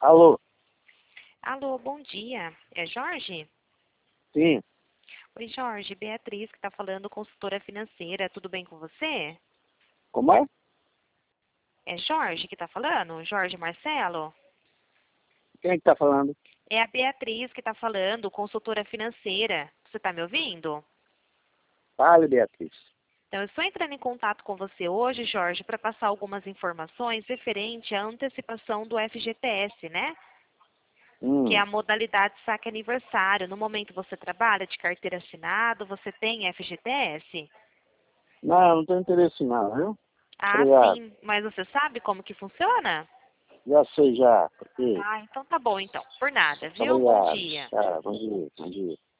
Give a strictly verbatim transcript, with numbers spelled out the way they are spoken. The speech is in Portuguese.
Alô? Alô, bom dia. É Jorge? Sim. Oi, Jorge. Beatriz que está falando, consultora financeira. Tudo bem com você? Como é? É Jorge que está falando? Jorge Marcelo? Quem é que tá falando? É a Beatriz que está falando, consultora financeira. Você está me ouvindo? Fale, Beatriz. Então, eu estou entrando em contato com você hoje, Jorge, para passar algumas informações referente à antecipação do F G T S, né? Que é Hum. a modalidade saque aniversário. No momento você trabalha de carteira assinada, você tem F G T S? Não, não tenho interesse não, viu? Ah, Obrigado. sim. Mas você sabe como que funciona? Já sei já. Por quê? Ah, então tá bom então. Por nada, viu? Bom Obrigado. dia. Tá, bom dia, bom dia.